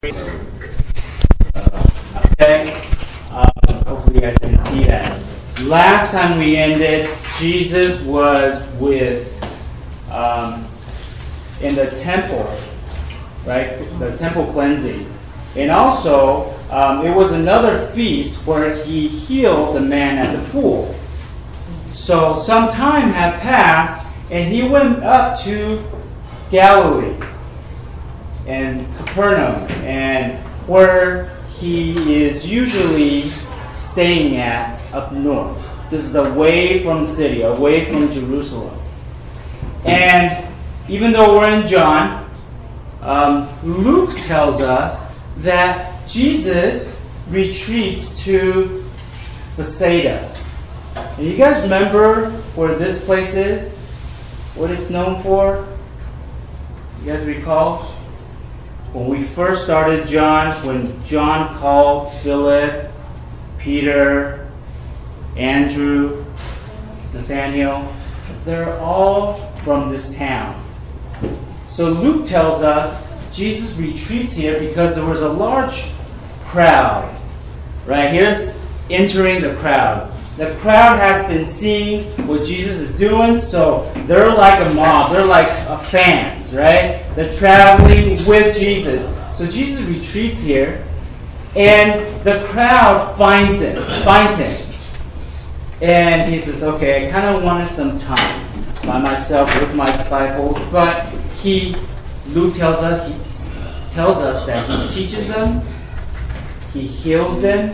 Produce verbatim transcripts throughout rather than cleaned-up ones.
Okay, um, hopefully you guys can see that. Last time we ended, Jesus was with um, in the temple, right? The temple cleansing, and also um, it was another feast where he healed the man at the pool. So some time had passed, and he went up to Galilee and Capernaum, and where he is usually staying at up north. This is away from the city, away from Jerusalem. And even though we're in John, um, Luke tells us that Jesus retreats to Bethsaida. And you guys remember where this place is? What it's known for? You guys recall? When we first started John, when John called Philip, Peter, Andrew, Nathaniel, they're all from this town. So Luke tells us Jesus retreats here because there was a large crowd. Right, here's entering the crowd. The crowd has been seeing what Jesus is doing, so they're like a mob. They're like a fans, right? They're traveling with Jesus. So Jesus retreats here, and the crowd finds him, finds him. And he says, okay, I kind of wanted some time by myself with my disciples, but he, Luke tells us, he tells us that he teaches them, he heals them,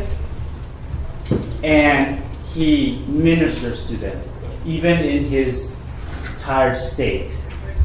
and he ministers to them, even in his tired state.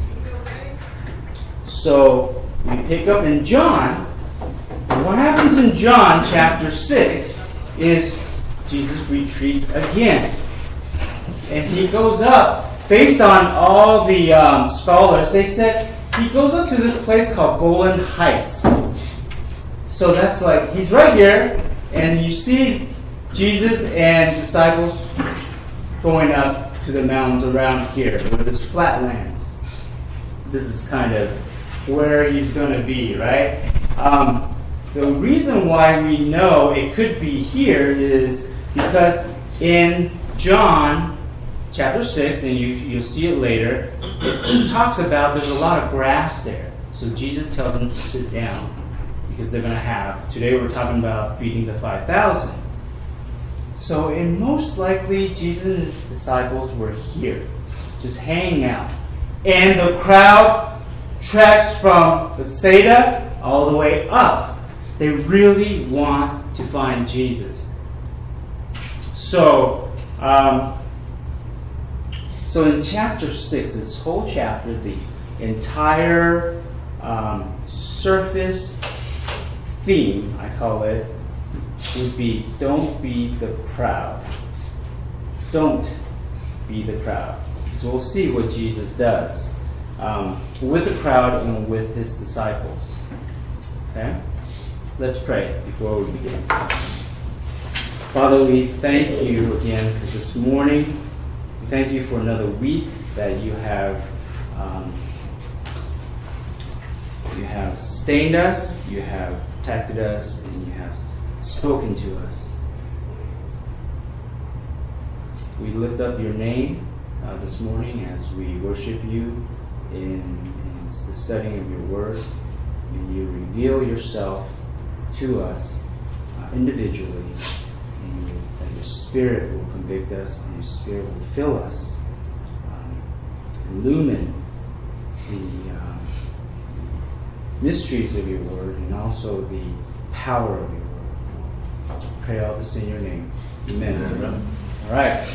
So we pick up in John. And what happens in John chapter six is Jesus retreats again. And he goes up, based on all the um, scholars, they said he goes up to this place called Golan Heights. So that's like, he's right here, and you see Jesus and disciples going up to the mountains around here, where there's flat lands. This is kind of where he's going to be, right? Um, the reason why we know it could be here is because in John chapter six, and you, you'll see it later, it talks about there's a lot of grass there. So Jesus tells them to sit down because they're going to have, today we're talking about feeding the five thousand. So, and most likely, Jesus and his disciples were here, just hanging out. And the crowd treks from Bethsaida all the way up. They really want to find Jesus. So, um, so in chapter six, this whole chapter, the entire um, surface theme, I call it, would be, don't be the crowd. Don't be the crowd. So we'll see what Jesus does um, with the crowd and with his disciples. Okay? Let's pray before we begin. Father, we thank you again for this morning. We thank you for another week that you have um, you have sustained us, you have protected us, and you have spoken to us. We lift up your name uh, this morning as we worship you in, in the studying of your word. And you reveal yourself to us uh, individually. And you, that your spirit will convict us, and your spirit will fill us, um, illumine the um, mysteries of your word, and also the power of your word. Pray all this in your name. Amen. Amen. All right.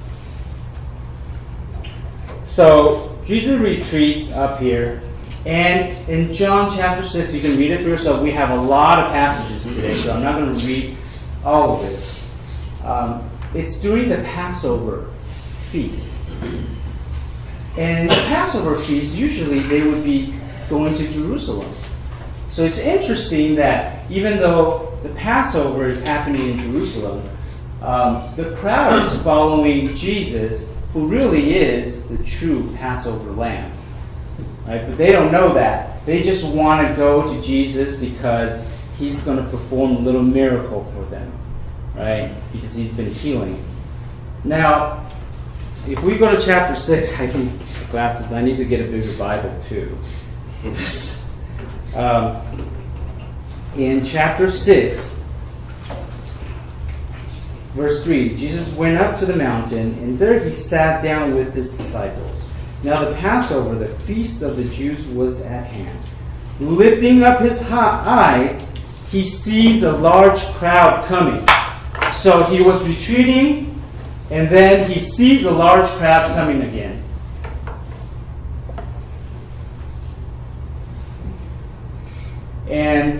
So Jesus retreats up here, and in John chapter six, you can read it for yourself. We have a lot of passages today, so I'm not going to read all of it. Um, it's during the Passover feast. And in the Passover feast, usually they would be going to Jerusalem. So it's interesting that even though the Passover is happening in Jerusalem, um, the crowd is following Jesus, who really is the true Passover lamb. Right? But they don't know that. They just want to go to Jesus because he's going to perform a little miracle for them. Right? Because he's been healing. Now, if we go to chapter six, I need glasses. I need to get a bigger Bible too. um, in chapter six, verse three, Jesus went up to the mountain, and there he sat down with his disciples. Now the Passover, the feast of the Jews, was at hand. Lifting up his eyes, he sees a large crowd coming. So he was retreating, and then he sees a large crowd coming again. And,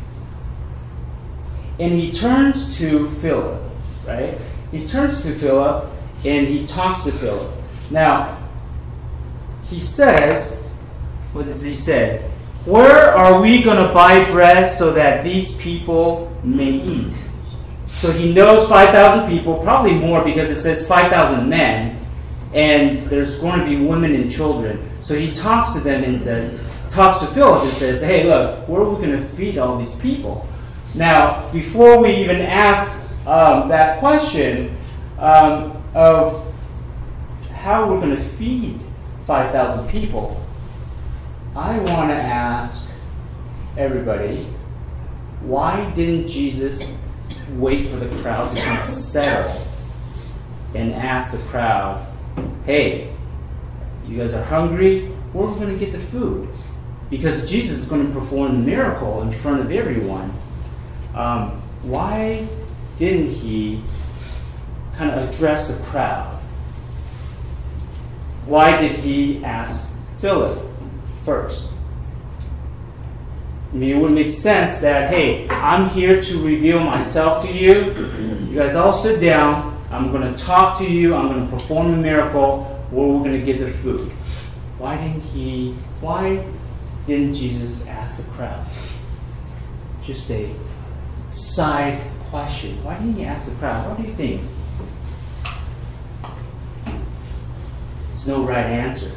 and he turns to Philip, right? He turns to Philip, and he talks to Philip. Now, he says, what does he say? Where are we going to buy bread so that these people may eat? So he knows five thousand people, probably more because it says five thousand men, and there's going to be women and children. So he talks to them and says, talks to Philip and says, hey, look, where are we going to feed all these people? Now, before we even ask um, that question um, of how we're going to feed five thousand people, I want to ask everybody, why didn't Jesus wait for the crowd to kind of settle and ask the crowd, hey, you guys are hungry? Where are we going to get the food? Because Jesus is going to perform a miracle in front of everyone. Um, why didn't he kind of address the crowd? Why did he ask Philip first? I mean, it would make sense that, hey, I'm here to reveal myself to you. You guys all sit down. I'm going to talk to you. I'm going to perform a miracle where we're going to get the food. Why didn't he, why didn't Jesus ask the crowd? Just a side question. Why didn't he ask the crowd? What do you think? There's no right answer.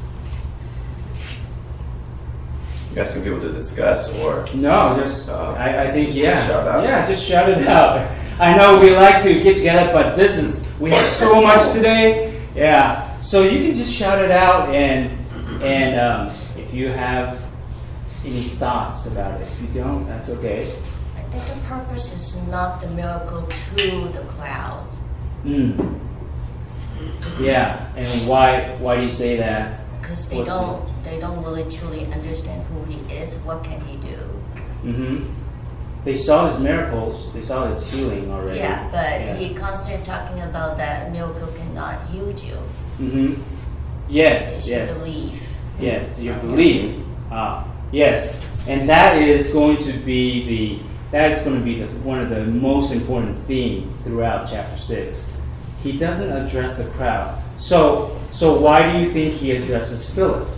Asking people to discuss, or no, just uh, I, I think yeah, shout out. yeah, just shout it out. I know we like to get together, but this is we have so much today. Yeah, so you can just shout it out, and and um, if you have any thoughts about it, if you don't, that's okay. I think the purpose is not the miracle to the crowd. Mm. Yeah, and why why do you say that? Because they What's don't it? they don't really truly understand who he is. What can he do? Mm-hmm. They saw his miracles. They saw his healing already. Yeah, but yeah. he constantly talking about that a miracle cannot heal you. Mm-hmm. Yes, It's yes. your belief. Yes, your belief. Ah, yes, and that is going to be the that is going to be the, one of the most important themes throughout chapter six. He doesn't address the crowd. So, so why do you think he addresses Philip?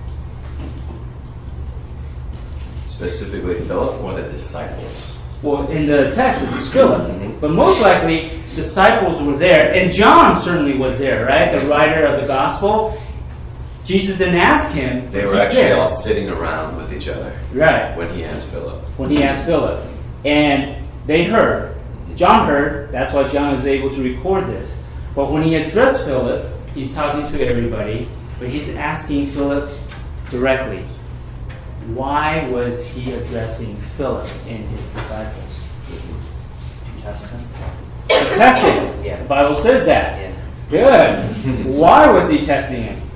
Specifically Philip or the disciples? Well, in the text, this is Philip. But most likely, disciples were there. And John certainly was there, right? The writer of the gospel. Jesus didn't ask him. They were he's actually there. all sitting around with each other. Right. When he asked Philip. When he asked Philip. And they heard. John heard. That's why John is able to record this. But when he addressed Philip, he's talking to everybody. But he's asking Philip directly. Why was he addressing Philip and his disciples? To test him. To test him. Yeah. The Bible says that. Yeah. Good. Why was he testing him?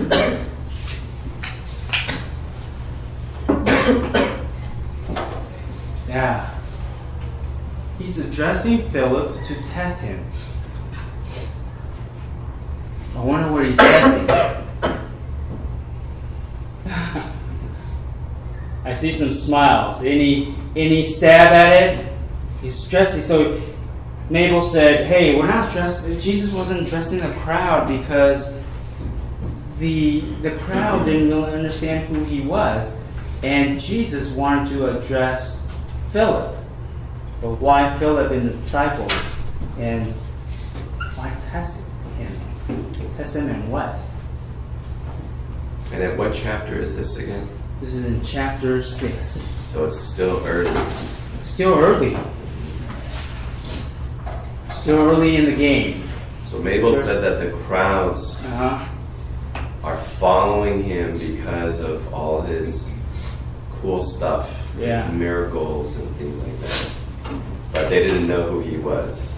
Yeah. He's addressing Philip to test him. I wonder what he's testing. I see some smiles. Any any stab at it? He's dressing. So Mabel said, "Hey, we're not dressed." Jesus wasn't dressing the crowd because the the crowd didn't really understand who he was, and Jesus wanted to address Philip. But why Philip and the disciples? And why test him? Test him in what? And at what chapter is this again? This is in chapter six. So it's still early. Still early. Still early in the game. So Mabel said that the crowds Uh-huh. are following him because of all his cool stuff, Yeah. his miracles and things like that. But they didn't know who he was.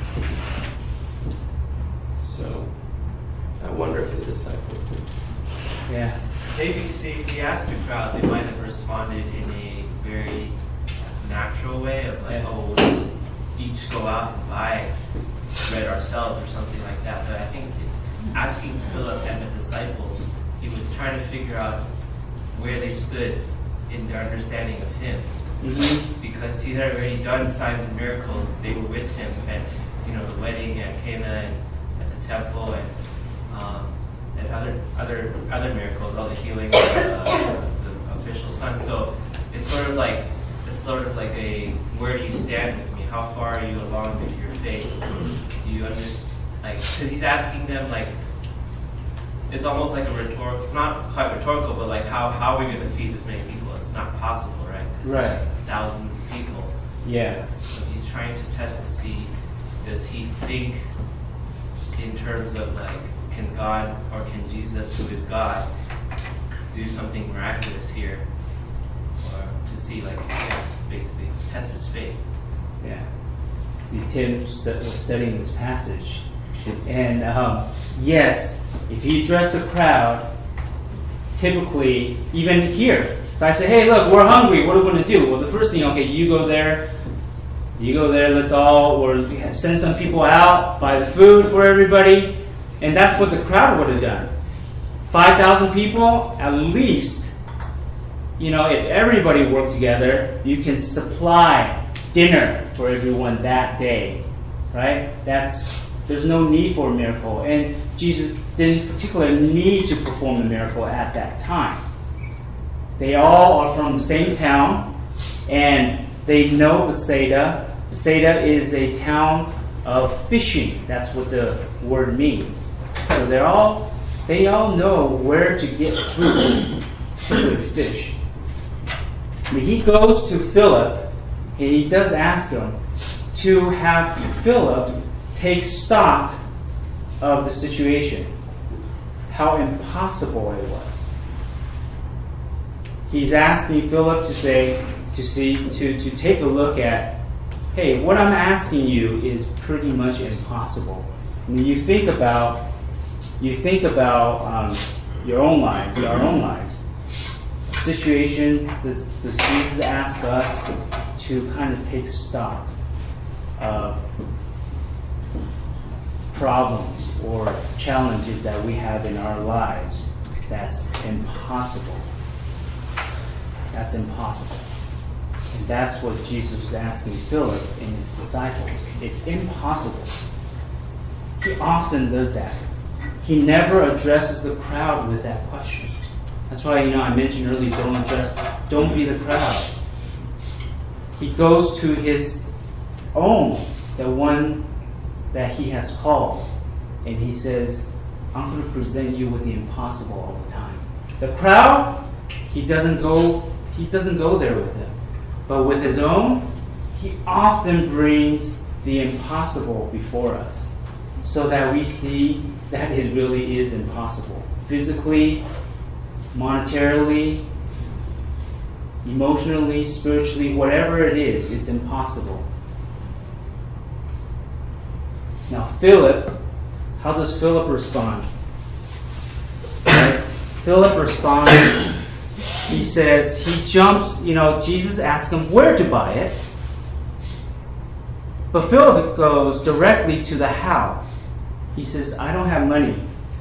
So I wonder if the disciples knew. Yeah. Maybe, see, if he asked the crowd, they might have responded in a very natural way of like, Yeah. oh, we'll just each go out and buy bread ourselves or something like that. But I think asking Philip and the disciples, he was trying to figure out where they stood in their understanding of him. Mm-hmm. Because he had already done signs and miracles. They were with him at, you know, the wedding at Cana and at the temple and um, and other other other miracles, all the healing of uh, the official son. So it's sort of like it's sort of like a where do you stand with me? How far are you along with your faith? Do you understand? Like, because he's asking them like. It's almost like a rhetorical, not quite rhetorical, but like how, how are we going to feed this many people? It's not possible, right? 'Cause Right. there's thousands of people. Yeah. So he's trying to test to see, does he think in terms of like, can God or can Jesus, who is God, do something miraculous here? Or to see like, yeah, basically test his faith. Yeah. See, Tim st- was studying this passage. And um, yes, if he addressed the crowd, typically, even here, if I say, hey, look, we're hungry, what are we going to do? Well, the first thing, okay, you go there, you go there, let's all, or send some people out, buy the food for everybody. And that's what the crowd would have done. five thousand people, at least, you know, if everybody worked together, you can supply dinner for everyone that day, right? That's There's no need for a miracle. And Jesus didn't particularly need to perform a miracle at that time. They all are from the same town, and they know Bethsaida. Bethsaida is a town of fishing. That's what the word means. So they're all, they all know where to get food, particularly fish. But he goes to Philip, and he does ask him to have Philip take stock of the situation, how impossible it was. He's asking Philip to say, to see, to, to take a look at, hey, what I'm asking you is pretty much impossible. When you think about, you think about um, your own lives, our own lives, situations. Does, does Jesus ask us to kind of take stock of problems or challenges that we have in our lives? That's impossible. That's impossible. And that's what Jesus was asking Philip and his disciples. It's impossible. He often does that. He never addresses the crowd with that question. That's why, you know, I mentioned earlier, don't address, don't be the crowd. He goes to his own, the one that he has called, and he says, I'm going to present you with the impossible all the time. The crowd, he doesn't go, he doesn't go there with them. But with his own, he often brings the impossible before us, so that we see that it really is impossible. Physically, monetarily, emotionally, spiritually, whatever it is, it's impossible. Now, Philip, how does Philip respond? Right? Philip responds, he says, he jumps, you know, Jesus asks him where to buy it. But Philip goes directly to the how. He says, I don't have money.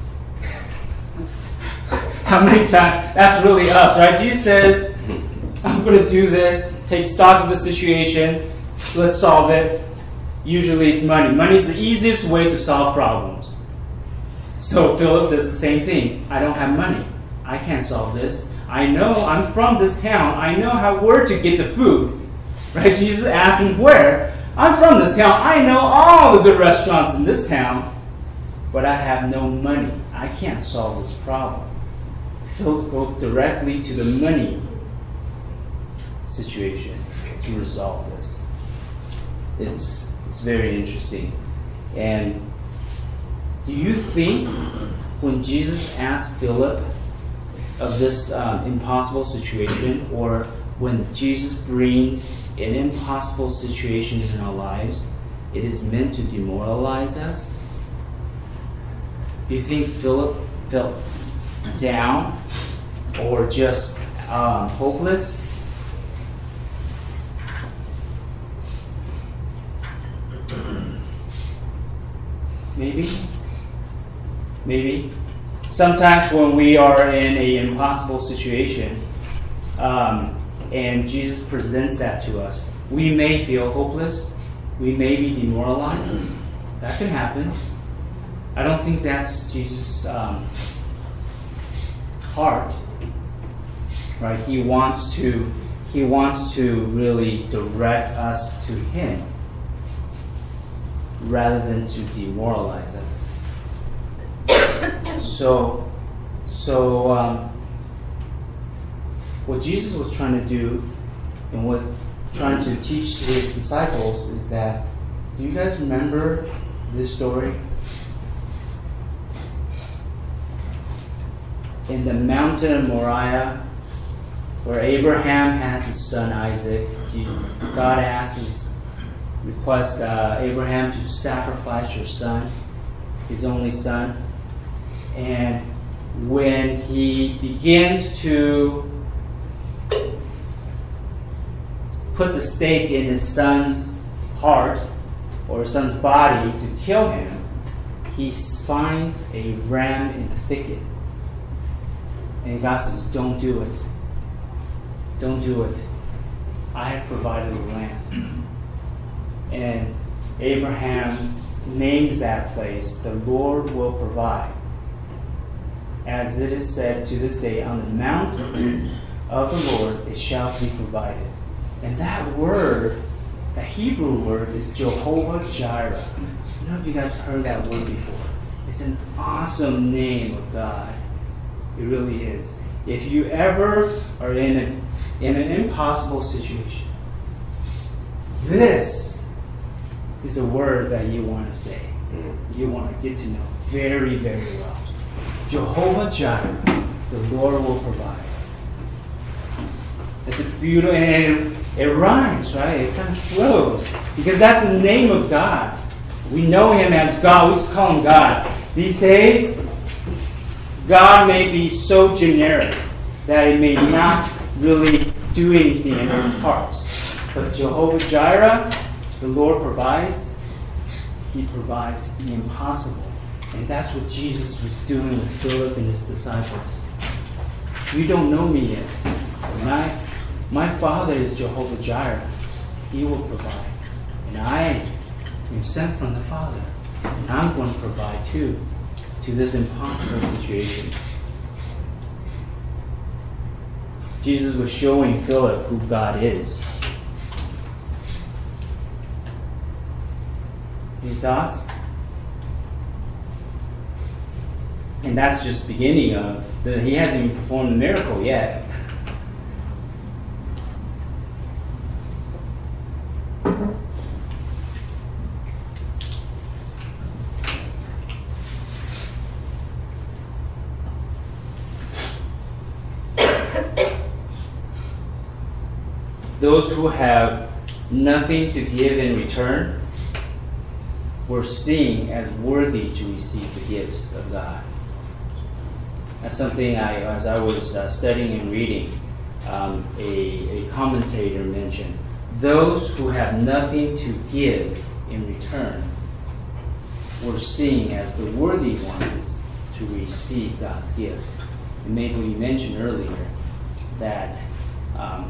How many times? That's really us, right? Jesus says, I'm going to do this, take stock of the situation, let's solve it. Usually it's money. Money is the easiest way to solve problems. So Philip does the same thing. I don't have money. I can't solve this. I know I'm from this town. I know how where to get the food. Right? Jesus asks him where. I'm from this town. I know all the good restaurants in this town. But I have no money. I can't solve this problem. Philip goes directly to the money situation to resolve this. It's it's very interesting. And do you think when Jesus asked Philip of this um, impossible situation, or when Jesus brings an impossible situation in our lives, it is meant to demoralize us? Do you think Philip felt down or just um, hopeless? Maybe. Maybe. Sometimes when we are in an impossible situation, um, and Jesus presents that to us, we may feel hopeless. We may be demoralized. That can happen. I don't think that's Jesus' um, heart. Right? He wants to. He wants to really direct us to Him, rather than to demoralize us. So, so um, what Jesus was trying to do, and what trying to teach His disciples, is that, do you guys remember this story? In the mountain of Moriah, where Abraham has his son Isaac, God asks, requests uh, Abraham to sacrifice your son, his only son. And when he begins to put the stake in his son's heart, or his son's body, to kill him, he finds a ram in the thicket. And God says, don't do it. Don't do it. I have provided the lamb. And Abraham names that place, the Lord will provide. As it is said to this day, on the mount of the Lord it shall be provided. And that word, that Hebrew word, is Jehovah Jireh. I don't know if you guys heard that word before. It's an awesome name of God. It really is. If you ever are in, a, in an impossible situation, this is a word that you want to say. You want to get to know very, very well. Jehovah Jireh, the Lord will provide. It's a beautiful, and it, it rhymes, right? It kind of flows. Because that's the name of God. We know Him as God. We just call Him God. These days, God may be so generic that it may not really do anything in our hearts. But Jehovah Jireh, the Lord provides. He provides the impossible. And that's what Jesus was doing with Philip and his disciples. You don't know me yet. My, my Father is Jehovah Jireh. He will provide. And I am sent from the Father. And I'm going to provide too, to this impossible situation. Jesus was showing Philip who God is. Any thoughts? And that's just the beginning of the, he hasn't even performed the miracle yet. Those who have nothing to give in return were seen as worthy to receive the gifts of God. That's something I, as I was uh, studying and reading, um, a, a commentator mentioned. Those who have nothing to give in return were seen as the worthy ones to receive God's gift. And maybe we mentioned earlier that um,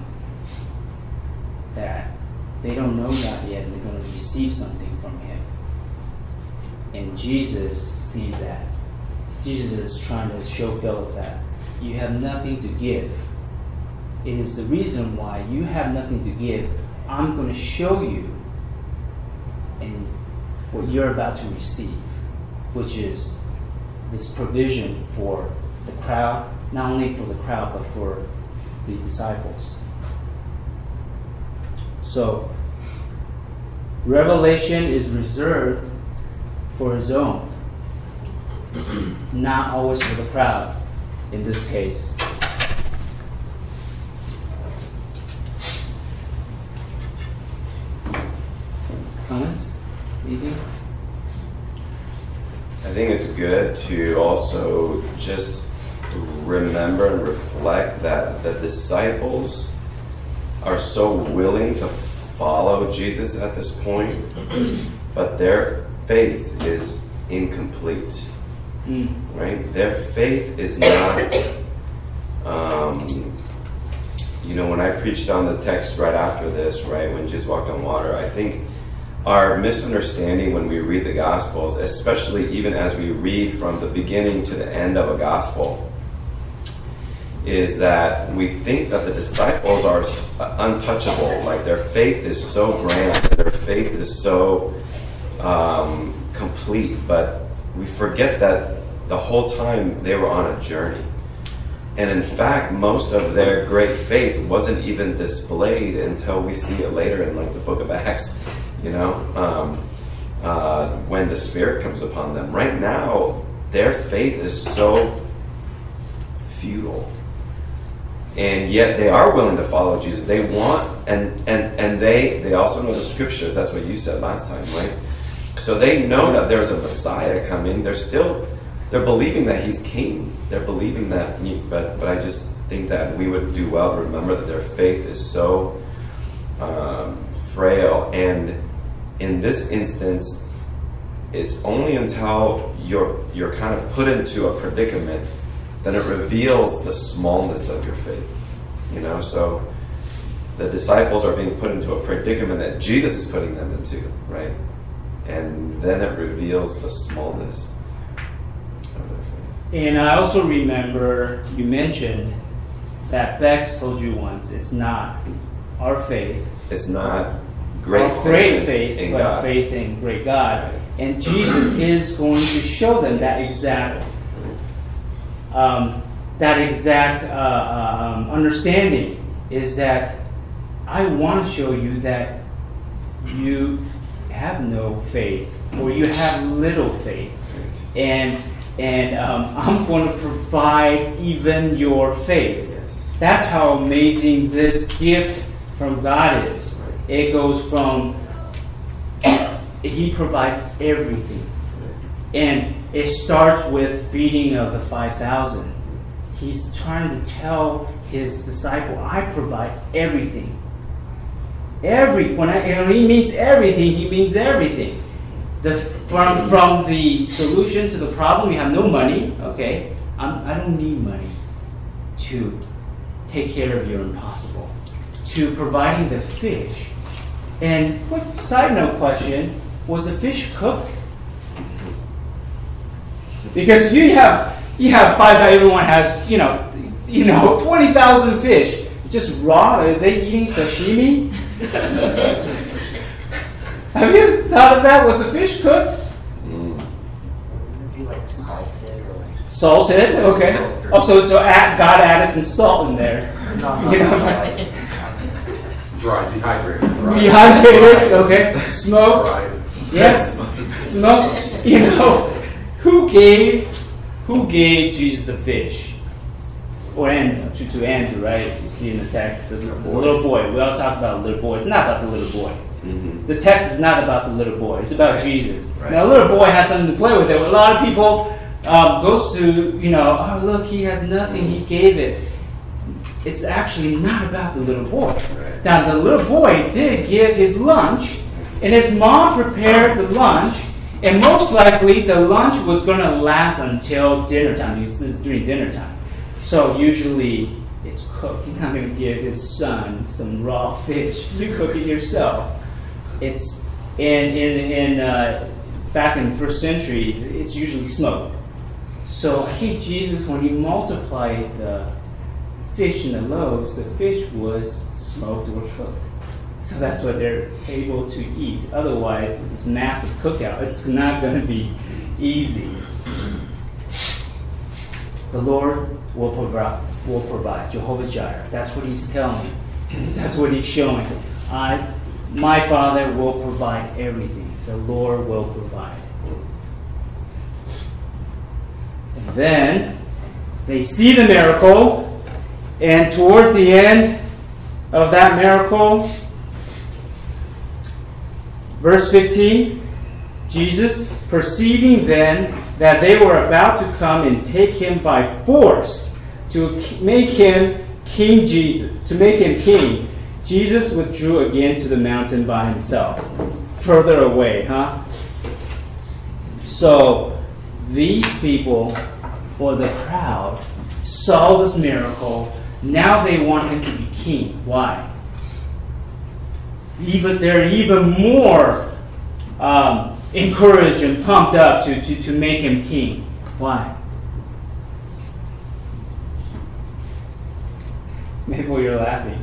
that they don't know God yet and they're going to receive something from Him. And Jesus sees that. Jesus is trying to show Philip that you have nothing to give. It is the reason why you have nothing to give. I'm going to show you and what you're about to receive, which is this provision for the crowd not only for the crowd, but for the disciples. So, revelation is reserved for his own, not always for the crowd in this case. Comments? Anything? I think it's good to also just remember and reflect that the disciples are so willing to follow Jesus at this point, but their faith is incomplete. Mm. Right? Their faith is not, um, you know, when I preached on the text right after this, right, when Jesus walked on water, I think our misunderstanding when we read the Gospels, especially even as we read from the beginning to the end of a Gospel, is that we think that the disciples are untouchable. Like their faith is so grand, their faith is so um, complete, but we forget that the whole time they were on a journey. And in fact, most of their great faith wasn't even displayed until we see it later in like the book of Acts, you know, um, uh, when the Spirit comes upon them. Right now, their faith is so futile. And yet they are willing to follow Jesus. They want, and and, and they, they also know the scriptures. That's what you said last time, right? So they know that there's a Messiah coming. They're still, they're believing that he's king. They're believing that, but but I just think that we would do well to remember that their faith is so um, frail. And in this instance, it's only until you're you're kind of put into a predicament that it reveals the smallness of your faith. You know, so the disciples are being put into a predicament that Jesus is putting them into, right? And then it reveals the smallness of their faith. And I also remember you mentioned that Bex told you once, it's not our faith. It's not great our great faith, faith, in but God. faith in great God. And Jesus is going to show them that exact, um, that exact uh, um, understanding is that I want to show you that you have no faith, or you have little faith, and and um, I'm going to provide even your faith. Yes. That's how amazing this gift from God is. It goes from, he provides everything, and it starts with feeding of the five thousand. He's trying to tell his disciple, I provide everything. Every when I, when he means everything, he means everything. The from from the solution to the problem, you have no money. Okay, I'm, I don't need money to take care of your impossible. To providing the fish. And quick side note question: was the fish cooked? Because you have you have five. Everyone has you know you know twenty thousand fish. Just raw? Are they eating sashimi? Have you thought of that? Was the fish cooked? Mm. Would it be like salted or like Salted? Okay. Oh, so, so add, God added some salt in there. no, You know, Dry, dehydrated. Dry. dehydrated, okay. Smoked. Right. Yes. Smoked. You know, who gave who gave Jesus the fish? Or and to, to Andrew, right? You see in the text, the, the little boy. We all talk about the little boy. It's not about the little boy. Mm-hmm. The text is not about the little boy. It's about Right. Jesus. Right. Now, the little boy has something to play with. There, a lot of people um, goes to, you know, oh look, he has nothing. He gave it. It's actually not about the little boy. Right. Now, the little boy did give his lunch, and his mom prepared the lunch, and most likely the lunch was going to last until dinner time. This is during dinner time. So usually it's cooked. He's not going to give his son some raw fish. You cook it yourself. It's in in in uh, back in the first century. It's usually smoked. So I think Jesus, when he multiplied the fish and the loaves, the fish was smoked or cooked. So that's what they're able to eat. Otherwise, this massive cookout, it's not going to be easy. The Lord will provide. Will provide. Jehovah Jireh. That's what he's telling me. That's what he's showing. I, my Father will provide everything. The Lord will provide. And then they see the miracle, and towards the end of that miracle, verse fifteen, Jesus, perceiving then that they were about to come and take him by force to make him King Jesus, to make him king, Jesus withdrew again to the mountain by himself, further away, huh? So these people, or the crowd, saw this miracle. Now they want him to be king. Why? Even they're even more um, encouraged and pumped up to, to, to make him king. Why? Maybe you're laughing.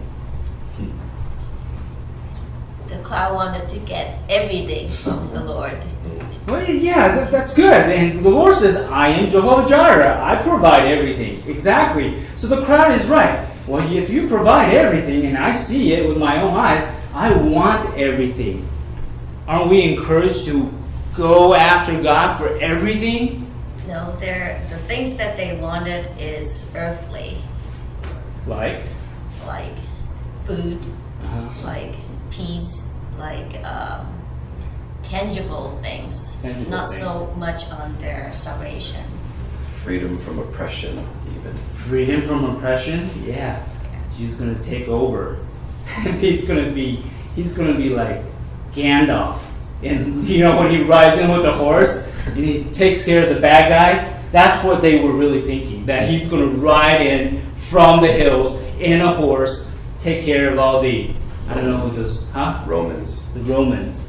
The cloud wanted to get everything from the Lord. Well, yeah, that, that's good. And the Lord says, I am Jehovah Jireh. I provide everything. Exactly. So the crowd is right. Well, if you provide everything and I see it with my own eyes, I want everything. Aren't we encouraged to go after God for everything? No, they're, the things that they wanted is earthly, Like? like food, Uh-huh. like peace, like um, tangible things, Tangible not things. so much on their salvation. Freedom from oppression, even. Freedom from oppression? Yeah. Jesus is going to take over. he's going to be, he's going to be like Gandalf. And you know, when he rides in with the horse and he takes care of the bad guys, that's what they were really thinking. That he's going to ride in from the hills in a horse, take care of all the, I don't know who's those, huh? Romans. The Romans.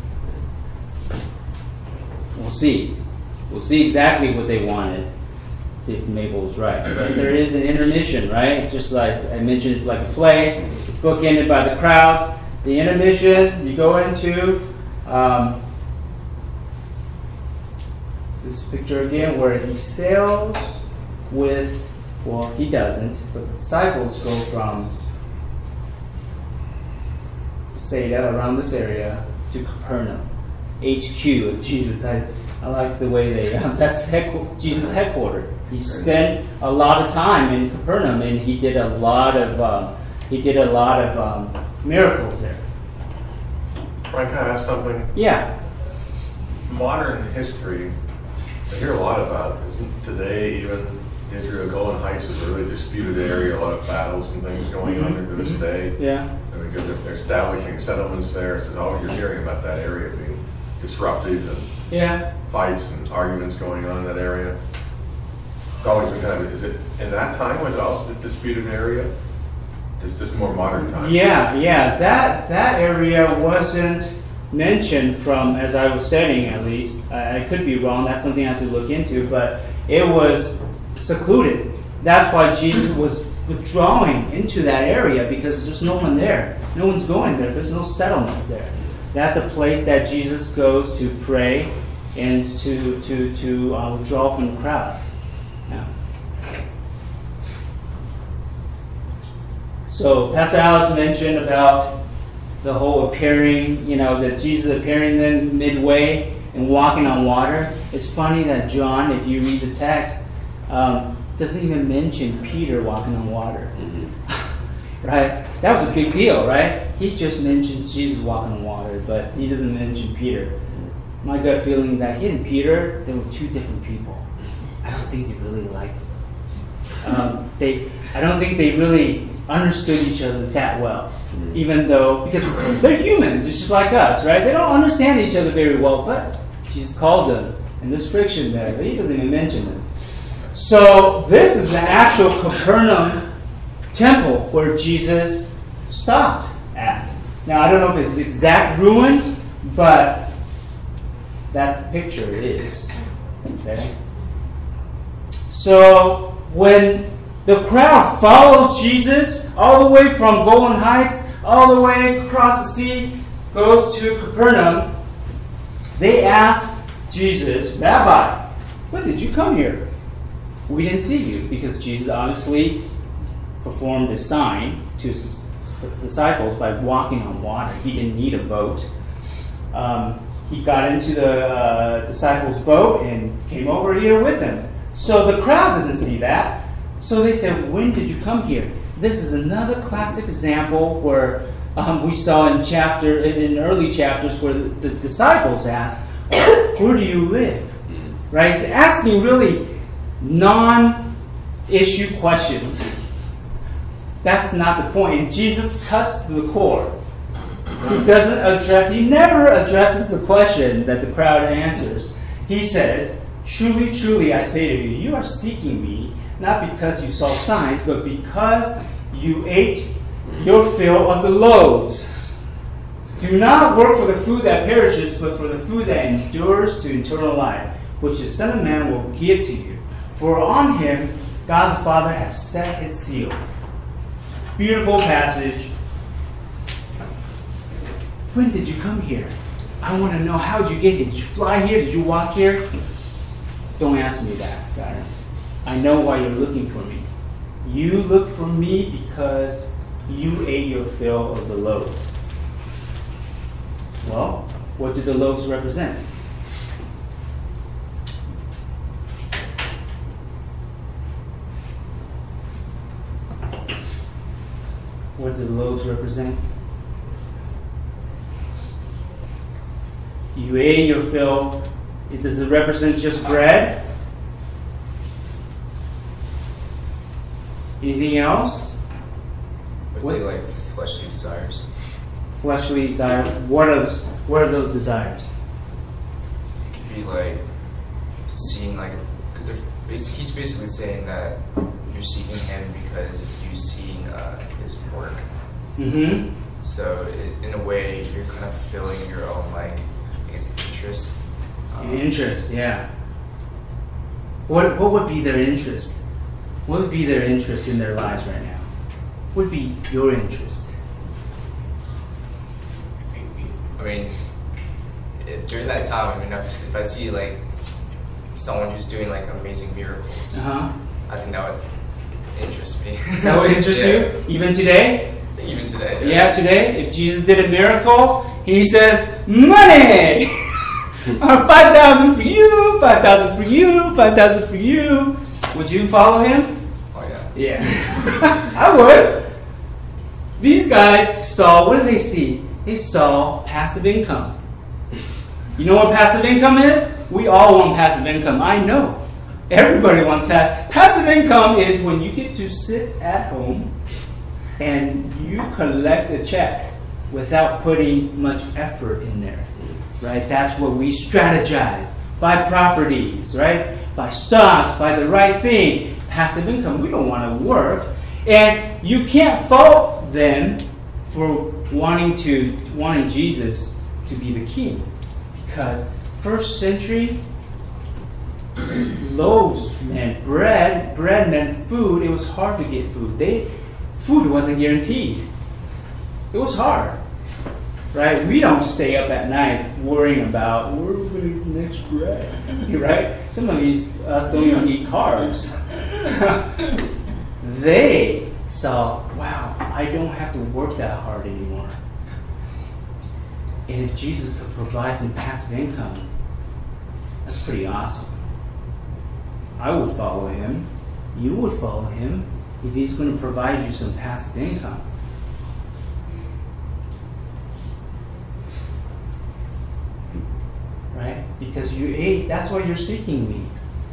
We'll see. We'll see exactly what they wanted. See if Mabel was right. But there is an intermission, right? Just like I mentioned, it's like a play. It's bookended by the crowds. The intermission, you go into um, this picture again where he sails with, well, he doesn't, but the disciples go from Bethsaida, around this area, to Capernaum, H Q of Jesus. I, I like the way they, um, that's headqu- Jesus' headquarters. He spent a lot of time in Capernaum, and he did a lot of, um, he did a lot of um, miracles there. Frank, can I ask something? Yeah. Modern history, I hear a lot about this. Today, even Israel Golan Heights is a really disputed area, a lot of battles and things going on there to this day. Yeah. And because they're- they're establishing settlements there, so all you're hearing about that area being disrupted and Yeah. fights and arguments going on in that area. It's always been kind of, is it, in that time, was it also a disputed area? Just, just more modern time? Yeah, yeah. That that area wasn't mentioned from, as I was studying at least. I, I could be wrong. That's something I have to look into. But it was secluded. That's why Jesus was withdrawing into that area, because there's no one there. No one's going there. There's no settlements there. That's a place that Jesus goes to pray and to to to uh, withdraw from the crowd. Yeah. So Pastor Alex mentioned about the whole appearing, you know, that Jesus appearing then midway and walking on water. It's funny that John, if you read the text, um, doesn't even mention Peter walking on water. Mm-hmm. Right? That was a big deal, right? He just mentions Jesus walking on water, but he doesn't mention Peter. My gut feeling that he and Peter, they were two different people. I don't think they really liked them. Um, they, I don't think they really understood each other that well, even though, because they're human, just like us, right? They don't understand each other very well, but Jesus called them, and there's friction there, but he doesn't even mention them. So this is the actual Capernaum temple where Jesus stopped at. Now, I don't know if it's the exact ruin, but that picture is. Okay? So when the crowd follows Jesus all the way from Golan Heights, all the way across the sea, goes to Capernaum, they ask Jesus, Rabbi, when did you come here? we didn't see you, because Jesus obviously performed a sign to his disciples by walking on water. He didn't need a boat. Um, he got into the uh, disciples' boat and came over here with them. So the crowd doesn't see that. So they said, when did you come here? This is another classic example where um, we saw in chapter in, in early chapters where the, the disciples asked, where do you live? Right? He's asking really non-issue questions. That's not the point. And Jesus cuts to the core. He doesn't address, he never addresses the question that the crowd answers. He says, truly, truly, I say to you, you are seeking me, not because you saw signs, but because you ate your fill of the loaves. Do not work for the food that perishes, but for the food that endures to eternal life, which the Son of Man will give to you. For on him God the Father has set his seal. Beautiful passage. When did you come here? I want to know, how did you get here? Did you fly here? Did you walk here? Don't ask me that, guys. I know why you're looking for me. You look for me because you ate your fill of the loaves. Well, what do the loaves represent? What do the loaves represent? You ate your fill. It, does it represent just bread? Anything else? I would What? say like fleshly desires. Fleshly desires. What are those, what are those desires? It could be like seeing like, because they're basically, he's basically saying that you're seeking him because you've seen uh, his work. Mm-hmm. So it, in a way, you're kind of fulfilling your own like, I guess, interest. Um, Interest, yeah. What what would be their interest? What would be their interest in their lives right now? What would be your interest? I mean, it, during that time, I mean, if, if I see like someone who's doing like amazing miracles, Uh-huh. I think that would interest me. That would interest Yeah. you? Even today? Even today. Yeah, today? If Jesus did a miracle, he says, money! five thousand for you, five thousand for you, five thousand for you. Would you follow him? Oh yeah. Yeah. I would. These guys saw, what did they see? They saw passive income. You know what passive income is? We all want passive income. I know. Everybody wants that. Passive income is when you get to sit at home and you collect a check without putting much effort in there. Right? That's what we strategize. Buy properties, right? Buy stocks, buy the right thing. Passive income. We don't want to work. And you can't fault them for wanting to wanting Jesus to be the king. Because first century loaves meant bread, bread meant food. It was hard to get food. They food wasn't guaranteed. It was hard. Right? We don't stay up at night worrying about where are we going to get the next bread. Right? Some of these us don't even eat carbs. They saw, wow, I don't have to work that hard anymore. And if Jesus could provide some passive income, that's pretty awesome. I would follow him. You would follow him if he's going to provide you some passive income. Right? Because you ate, that's why you're seeking me.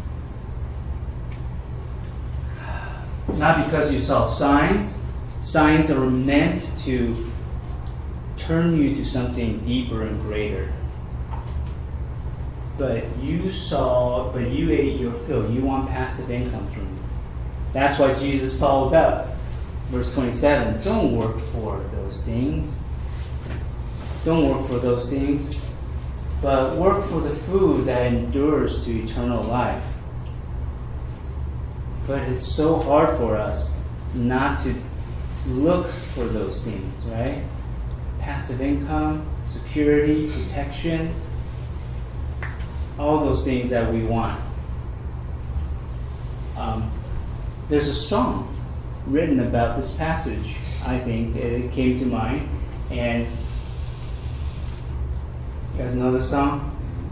Not because you saw signs. Signs are meant to turn you to something deeper and greater. But you saw, but you ate your fill. You want passive income from me. That's why Jesus followed up. Verse twenty-seven, don't work for those things. Don't work for those things. But work for the food that endures to eternal life. But it's so hard for us not to look for those things, right? Passive income, security, protection, all those things that we want. Um, there's a song written about this passage, I think. It came to mind. And you guys know the song?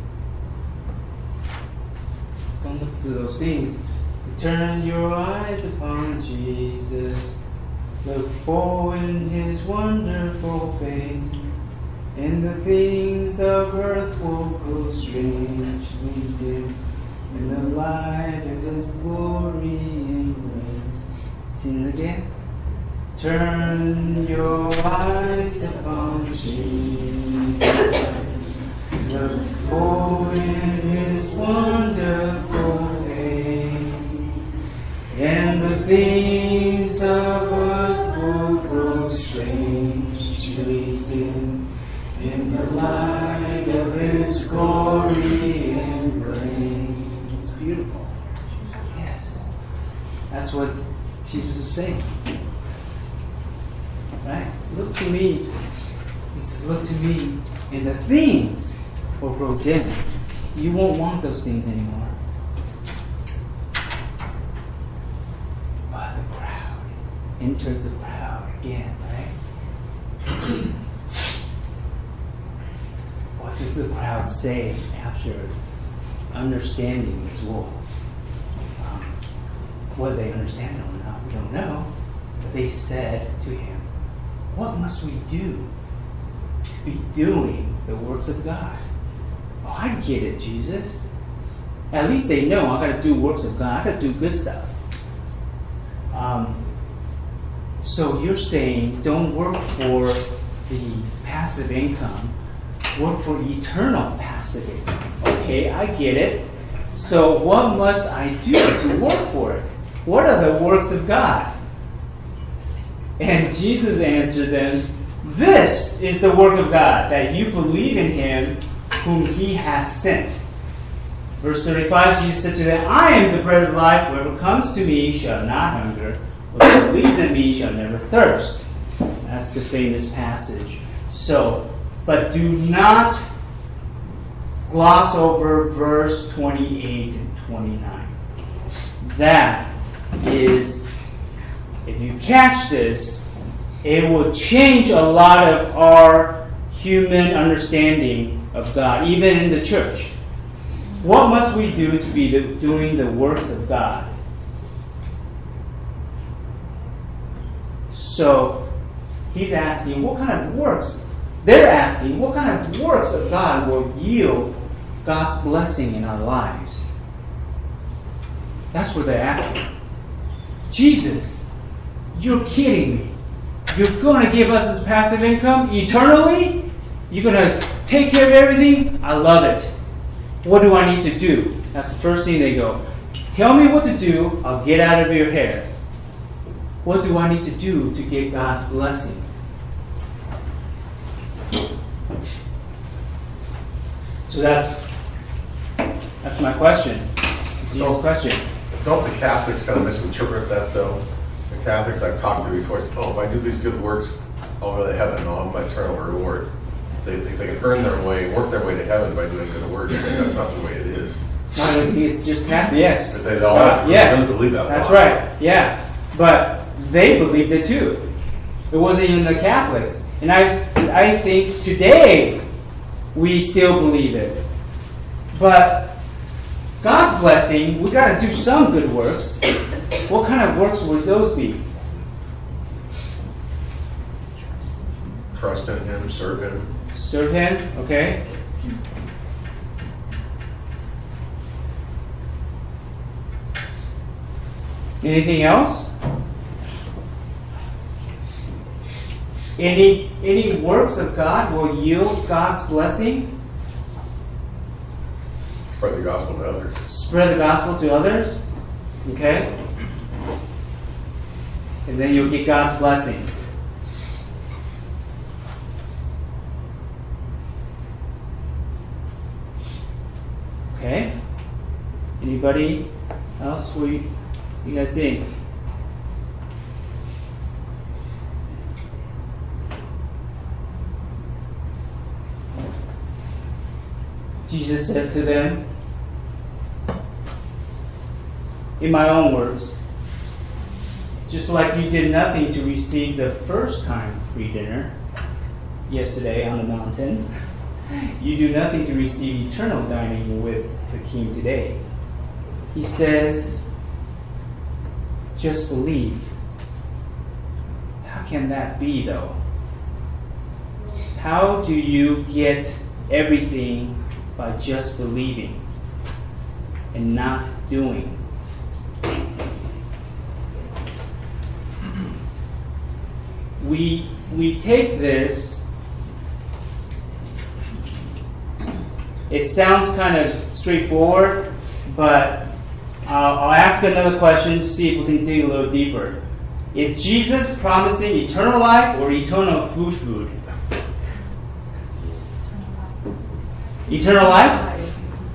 Don't look to those things. Turn your eyes upon Jesus. Look full in his wonderful face. And the things of earth will grow strangely dim in the light of his glory and grace. Sing it again. Turn your eyes upon Jesus. Look full in his wonderful face. And the things of earth will grow strangely dim in the light of his glory and grace. It's beautiful. Yes. That's what Jesus was saying. Right? Look to me. He says, look to me, and the things will grow dim. You won't want those things anymore. But the crowd enters the crowd again, right? What does the crowd say after understanding this wolf? Um, whether they understand it or not, we don't know. But they said to him, what must we do to be doing the works of God? Oh, I get it, Jesus. At least they know I got to do works of God. I got to do good stuff. Um, so you're saying don't work for the passive income. Work for eternal passive income. Okay, I get it. So what must I do to work for it? What are the works of God? And Jesus answered them, this is the work of God, that you believe in him whom he has sent. Verse thirty-five, Jesus said to them, I am the bread of life. Whoever comes to me shall not hunger. Whoever believes in me shall never thirst. That's the famous passage. So, but do not gloss over verse twenty-eight and twenty-nine. That is, if you catch this, it will change a lot of our human understanding of God, even in the church. What must we do to be the, doing the works of God? So, he's asking, what kind of works? They're asking, what kind of works of God will yield God's blessing in our lives? That's what they're asking. Jesus, you're kidding me. You're going to give us this passive income eternally? You're going to take care of everything? I love it. What do I need to do? That's the first thing they go. Tell me what to do. I'll get out of your hair. What do I need to do to get God's blessing? So that's that's my question. It's Jesus' So- question. Don't the Catholics kind of misinterpret that, though? The Catholics I've talked to before say, oh, if I do these good works, I'll go to heaven and I'll have my eternal reward. They think they can earn their way, work their way to heaven by doing good works. That's not the way it is. I don't think it's just Catholic. Yes. But they It's all not. really Yes. don't believe that That's lie. right. Yeah. But they believed it too. It wasn't even the Catholics. And I, I think today we still believe it. But God's blessing, we got to do some good works. What kind of works would those be? Trust in Him, serve Him. Serve Him, okay? Anything else? Any any works of God will yield God's blessing? Spread the gospel to others. Spread the gospel to others? Okay? And then you'll get God's blessing. Okay? Anybody else? What do you, you guys think? Jesus says to them, in my own words, just like you did nothing to receive the first kind of free dinner yesterday on the mountain, you do nothing to receive eternal dining with the King today. He says, just believe. How can that be, though? How do you get everything by just believing and not doing? We, we take this, it sounds kind of straightforward, but I'll, I'll ask another question to see if we can dig a little deeper. Is Jesus promising eternal life or eternal food food? Eternal life?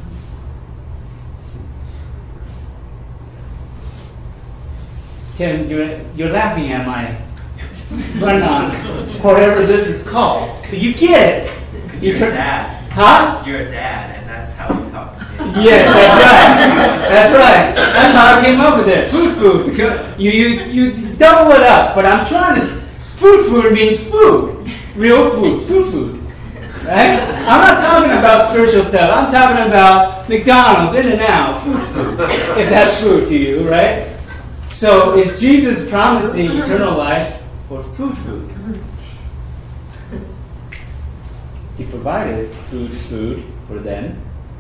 Tim, you're, you're laughing at my run on whatever this is called. But you get it. Because you're a dad. Huh? You're a dad, and that's how we talk to kids. Yes, that's right. That's right. That's how I came up with it. Food food. Because you, you, you double it up, but I'm trying to. Food food means food. Real food. Food food. Right? I'm not talking about spiritual stuff. I'm talking about McDonald's, In-N-Out, food food. If that's food to you, right? So is Jesus promising eternal life or food food? He provided food food for them.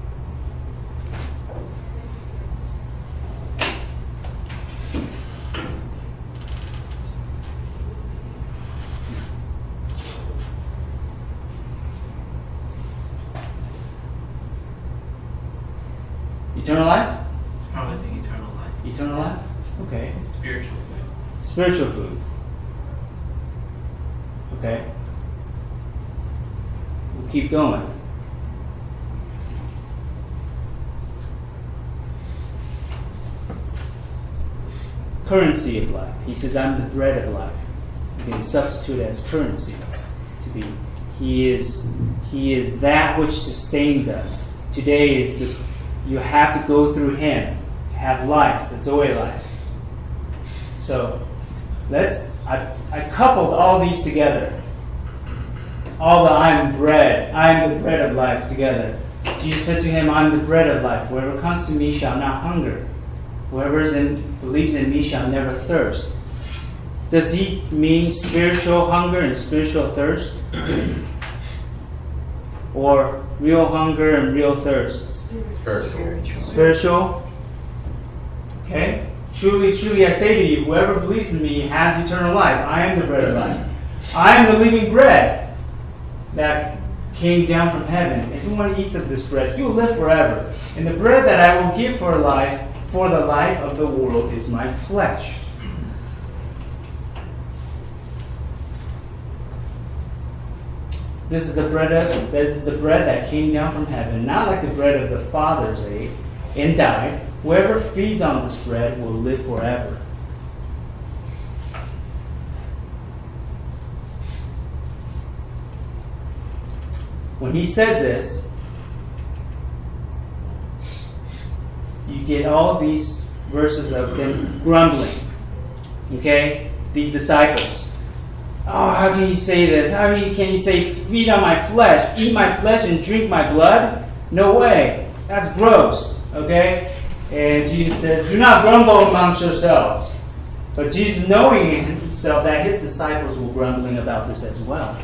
Eternal life? Promising eternal life. Eternal life? Okay. Spiritual food. Spiritual food. Okay. We'll keep going. Currency of life. He says, I'm the bread of life. You can substitute as currency to be. He is, he is that which sustains us. Today is the, you have to go through Him to have life, the Zoe life. So, let's, I, I coupled all these together. All the I'm bread, I'm the bread of life together. Jesus said to him, I'm the bread of life. Whoever comes to me shall not hunger. Whoever is in, believes in me shall never thirst. Does he mean spiritual hunger and spiritual thirst? Or real hunger and real thirst? Spiritual. Spiritual? Okay. Truly, truly, I say to you, whoever believes in me has eternal life. I am the bread of life. I am the living bread that came down from heaven. If anyone eats of this bread, he will live forever. And the bread that I will give for life, for the life of the world, is my flesh. This is the bread of this is the bread that came down from heaven, not like the bread of the fathers ate and died. Whoever feeds on this bread will live forever. When he says this, you get all these verses of them grumbling. Okay? The disciples. Oh, how can you say this? How can you say, feed on my flesh, eat my flesh and drink my blood? No way. That's gross. Okay? And Jesus says, do not grumble amongst yourselves. But Jesus, knowing in himself that his disciples were grumbling about this as well.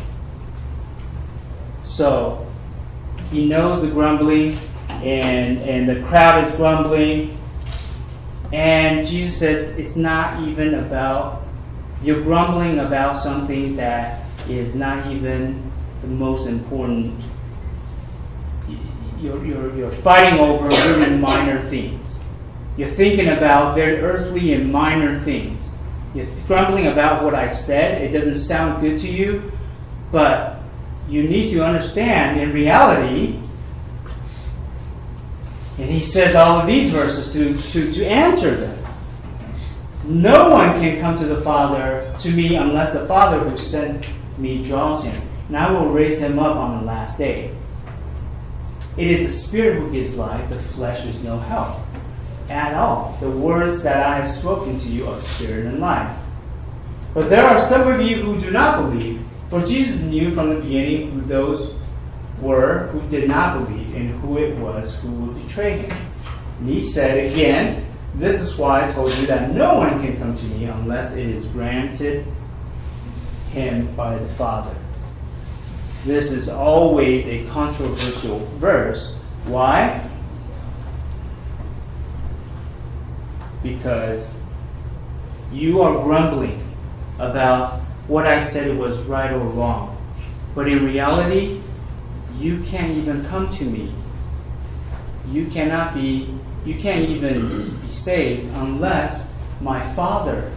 So, he knows the grumbling, and, and the crowd is grumbling. And Jesus says, it's not even about, you're grumbling about something that is not even the most important. You're, you're, you're fighting over really minor things. You're thinking about very earthly and minor things. You're grumbling about what I said. It doesn't sound good to you, but you need to understand, in reality, and he says all of these verses to, to, to answer them. No one can come to the Father, to me, unless the Father who sent me draws him. And I will raise him up on the last day. It is the Spirit who gives life, the flesh is no help. at all. The words that I have spoken to you are spirit and life. But there are some of you who do not believe, for Jesus knew from the beginning who those were who did not believe and who it was who would betray him. And he said again, this is why I told you that no one can come to me unless it is granted him by the Father. This is always a controversial verse. Why? Because you are grumbling about what I said was right or wrong. But in reality, you can't even come to me. You cannot be, you can't even be saved unless my Father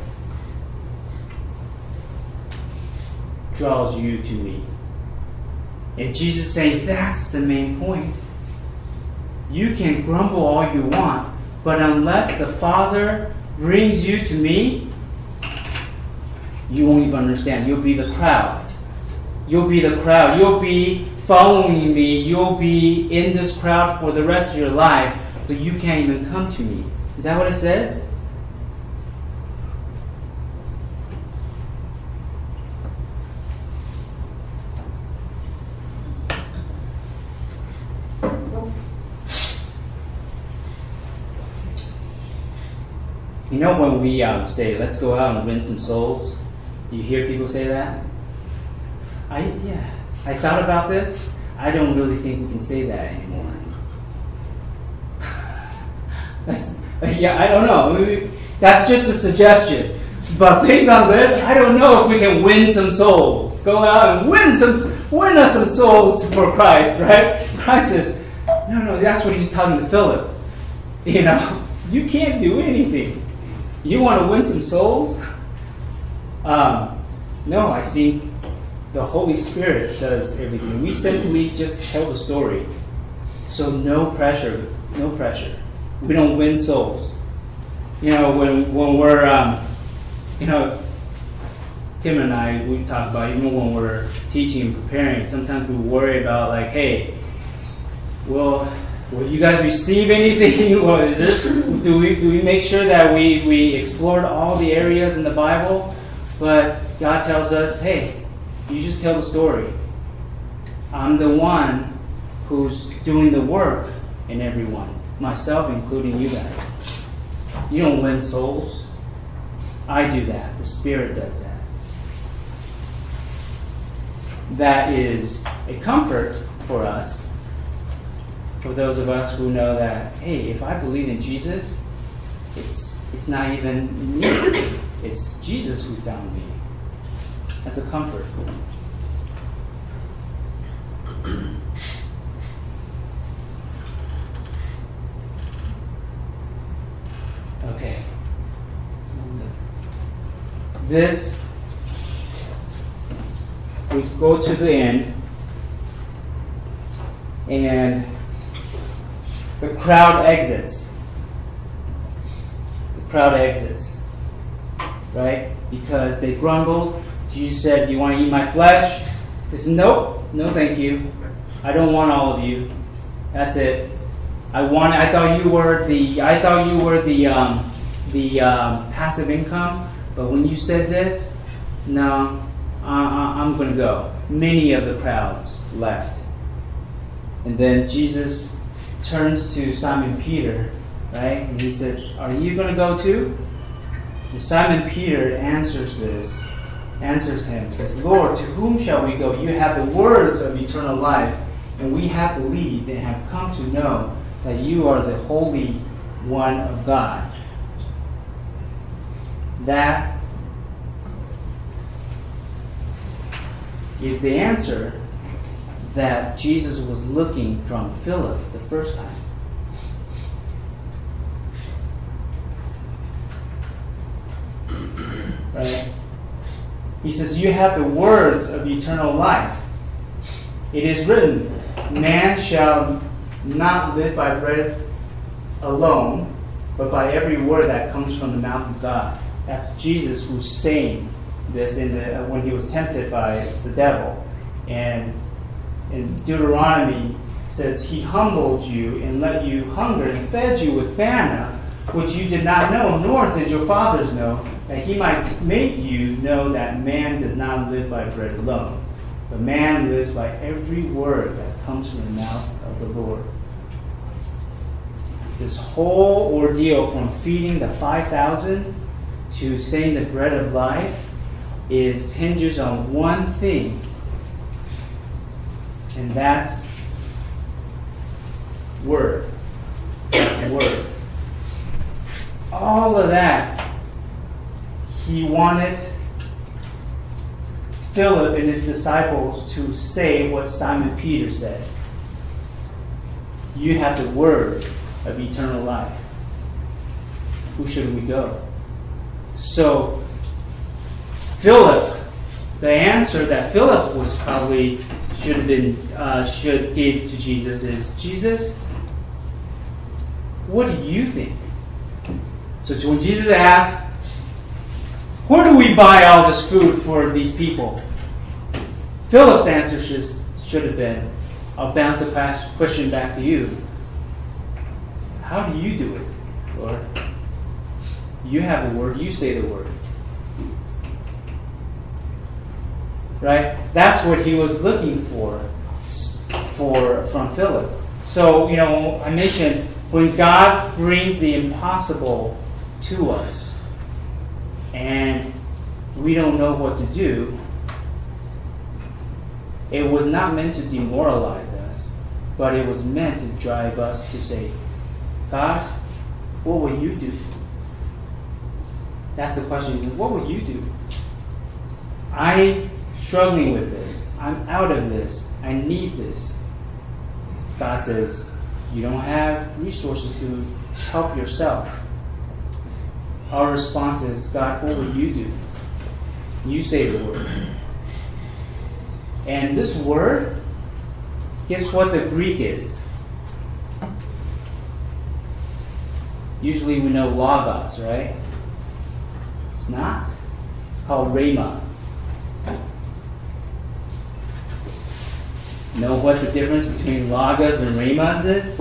draws you to me. And Jesus is saying that's the main point. You can grumble all you want, but unless the Father brings you to me, you won't even understand. You'll be the crowd. You'll be the crowd. You'll be following me. You'll be in this crowd for the rest of your life, but you can't even come to me. Is that what it says? You know when we um, say, let's go out and win some souls? You hear people say that? I yeah. I thought about this. I don't really think we can say that anymore. That's, yeah, I don't know. Maybe that's just a suggestion. But based on this, I don't know if we can win some souls. Go out and win some, win us some souls for Christ, right? Christ says, no, no, that's what he's talking to Philip. You know, you can't do anything. You want to win some souls? Um, no, I think the Holy Spirit does everything. We simply just tell the story. So no pressure, no pressure. We don't win souls. You know, when when we're, um, you know, Tim and I, we talk about, even when we're teaching and preparing, sometimes we worry about like, hey, well, will you guys receive anything? What is this? Do we do we make sure that we, we explored all the areas in the Bible? But God tells us, hey, you just tell the story. I'm the one who's doing the work in everyone, myself including you guys. You don't win souls. I do that. The Spirit does that. That is a comfort for us. For those of us who know that, hey, if I believe in Jesus, it's it's not even me. It's Jesus who found me. That's a comfort. Okay. This, we go to the end, and the crowd exits. The crowd exits. Right? Because they grumbled. Jesus said, "You want to eat my flesh?" They said, "Nope, no thank you. I don't want all of you. That's it. I want. I thought you were the. I thought you were the um, the um, passive income. But when you said this, no, uh, I'm going to go." Many of the crowds left, and then Jesus turns to Simon Peter, right, and he says, "Are you going to go too?" And Simon Peter answers this. Answers him, says, "Lord, to whom shall we go? You have the words of eternal life, and we have believed and have come to know that you are the Holy One of God." That is the answer that Jesus was looking from Philip the first time. Right? He says, "You have the words of eternal life. It is written, man shall not live by bread alone, but by every word that comes from the mouth of God." That's Jesus who's saying this in the, when he was tempted by the devil. And in Deuteronomy, it says, "He humbled you and let you hunger and fed you with manna which you did not know, nor did your fathers know, that he might make you know that man does not live by bread alone, but man lives by every word that comes from the mouth of the Lord. This whole ordeal from feeding the five thousand to saying the bread of life is hinges on one thing, and that's word. That's word. All of that, he wanted Philip and his disciples to say what Simon Peter said. You have the word of eternal life. Who should we go? So, Philip, the answer that Philip was probably should have been uh, should give to Jesus is, Jesus, what do you think? So when Jesus asked, where do we buy all this food for these people? Philip's answer should, should have been, I'll bounce the question back to you. How do you do it, Lord? You have the word, you say the word. Right? That's what he was looking for, for from Philip. So, you know, I mentioned when God brings the impossible to us and we don't know what to do, it was not meant to demoralize us, but it was meant to drive us to say, God, what will you do? That's the question. What will you do? I'm struggling with this. I'm out of this. I need this. God says, you don't have resources to help yourself. Our response is, God, what will you do? You say the word. And this word, guess what the Greek is? Usually we know logos, right? It's not. It's called rhema. Know what the difference between logos and rhemas is?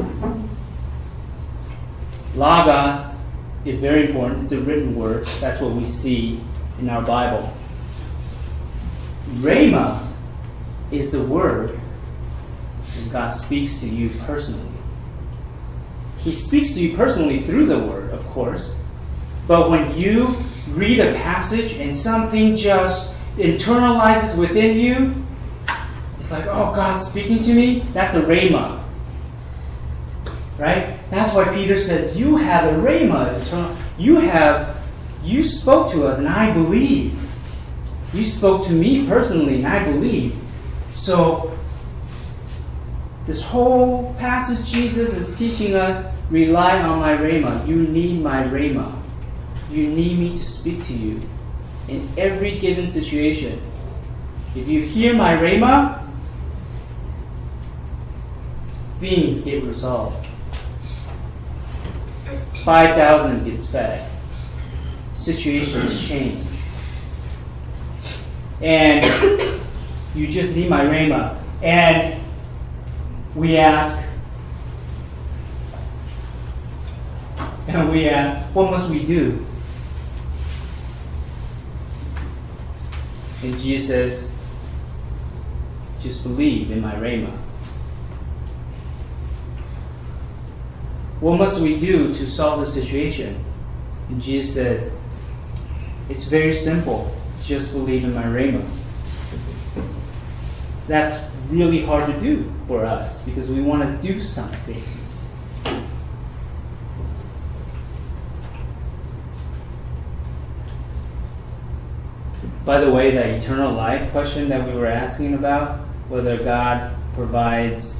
Logos is very important. It's a written word. That's what we see in our Bible. Rhema is the word when God speaks to you personally. He speaks to you personally through the word, of course. But when you read a passage and something just internalizes within you, it's like, oh, God's speaking to me? That's a rhema. Right? That's why Peter says, you have a rhema. Eternal. You have, you spoke to us and I believe. You spoke to me personally and I believe. So, this whole passage Jesus is teaching us, rely on my rhema. You need my rhema. You need me to speak to you in every given situation. If you hear my rhema, things get resolved. five thousand gets fed. Situations change. And you just need my rhema. And we ask, and we ask, what must we do? And Jesus says, just believe in my rhema. What must we do to solve the situation? And Jesus says, it's very simple. Just believe in my rhema. That's really hard to do for us because we want to do something. By the way, the eternal life question that we were asking about, whether God provides,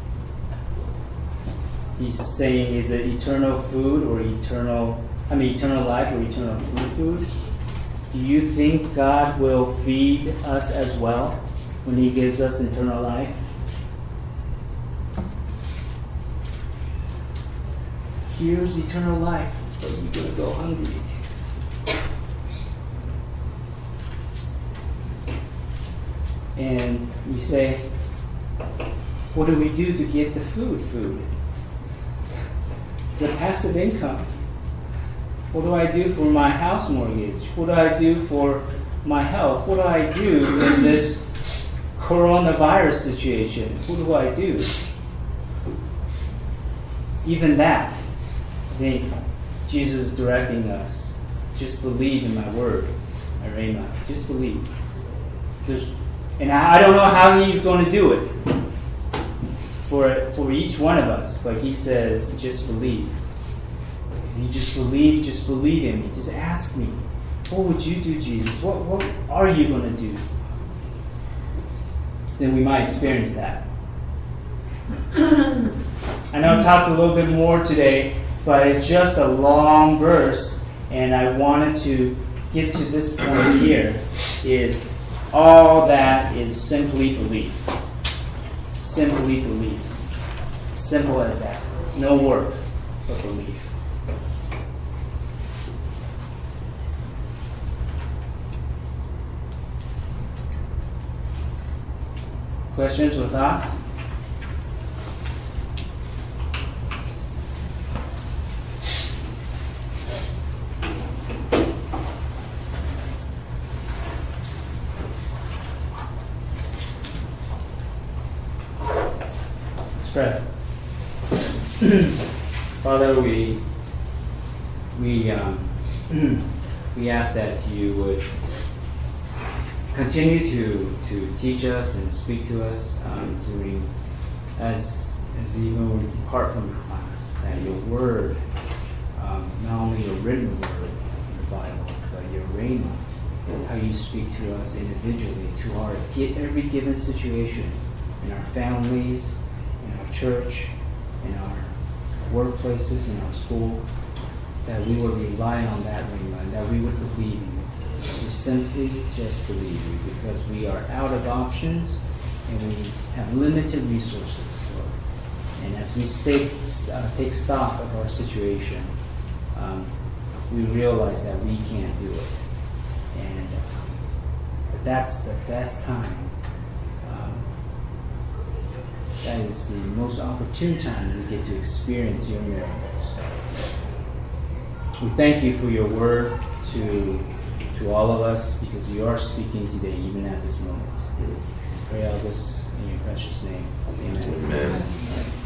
he's saying, is it eternal food or eternal, I mean eternal life or eternal food food? Do you think God will feed us as well when he gives us eternal life? Here's eternal life, but you're going to go hungry. And we say, what do we do to get the food food? The passive income. What do I do for my house mortgage? What do I do for my health? What do I do in this coronavirus situation? What do I do? Even that, I think Jesus is directing us. Just believe in my word, my rhema. Just believe. There's, and I, I don't know how he's going to do it for, for each one of us, but he says, just believe. If you just believe, just believe in me. Just ask me, what would you do, Jesus? What, what are you going to do? Then we might experience that. I know I talked a little bit more today, but it's just a long verse, and I wanted to get to this point here, is all that is simply belief. Simply belief. Simple as that. No work, but belief. Questions or thoughts? Let's pray. Father, we we um, we ask that you would continue to, to teach us and speak to us um, during as as even when we depart from the class, that your word, um, not only your written word in the Bible, but your rhema, how you speak to us individually, to our get every given situation in our families, in our church, in our workplaces, in our school, that we would rely on that rhema, that we would believe you. We simply just believe you because we are out of options and we have limited resources, Lord. And as we stay, uh, take stock of our situation, um, we realize that we can't do it. And uh, that's the best time. Um, that is the most opportune time we get to experience your miracles. We thank you for your word to to all of us, because you are speaking today, even at this moment. Pray all this in your precious name. Amen. Amen.